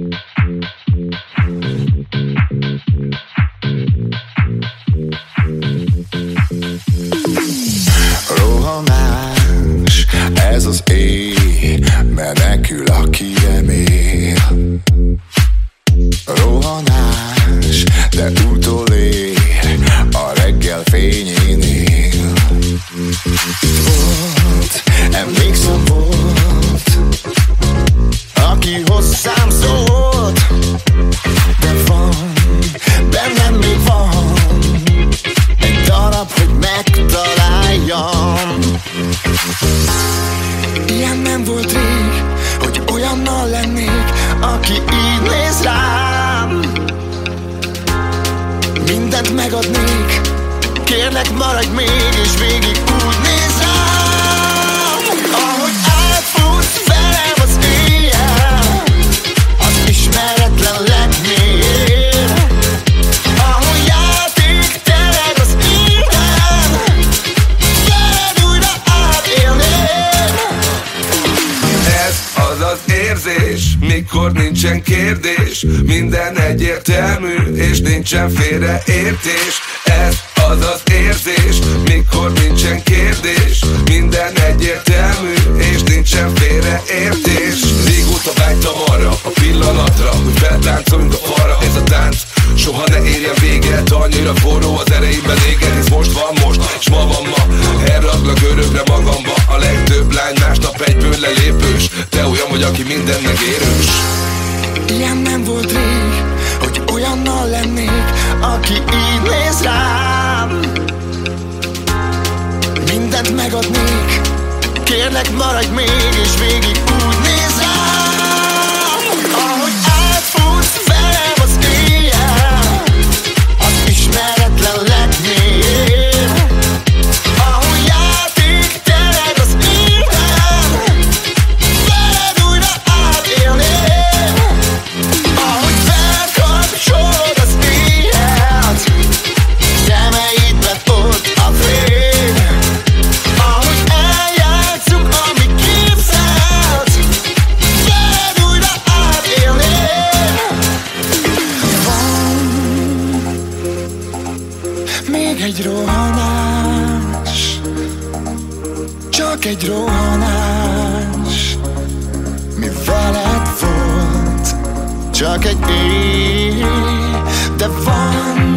Rohanás, ez az éj, menekül, aki remél. Rohanás, de utolér a reggel fényénél. Volt, emlékszem volt, aki hozzám szólt, de van, bennem még van egy darab, hogy megtaláljam. Ilyen nem volt rég, hogy olyannal lennék, aki így néz rám. Mindent megadnék, kérlek maradj még, és végig úgy néz rám. Ahogy átfutsz velem az éjjel, az ismeretlen legmélyén. Ahogy játék tereg az élen, veled újra átélném. Ez az az érzés, mikor nincsen kérdés, minden egyértelmű, és nincsen félreértés. Ez az az érzés, mikor nincsen kérdés, minden egyértelmű, és nincsen félreértés. Régóta vágytam arra a pillanatra, hogy feltáncoljunk a falra. Ez a tánc soha ne érjen véget, annyira forró az erejében égen. Hisz most van most, és ma van ma, elraklak örökre magamba. A legtöbb lány másnap egyből lelépős, te olyan vagy, aki minden megérős. Ilyen nem volt rég, hogy olyannal lennék, aki így néz rám. Mindent megadnék, kérlek maradj még, és végig úgy néz rám. Ahogy átfutsz velem az éjjel, az ismeretlen legmélyén. Ahogy játék tereg az élen, veled újra átélném. Ahogy felkapcsolod az éjjelt, szemeidben ott a fény. Ahogy eljátszuk, ami képzelt, veled újra átélném. Van még egy rohanás, csak egy rohanás, mi veled volt, csak egy éj, de van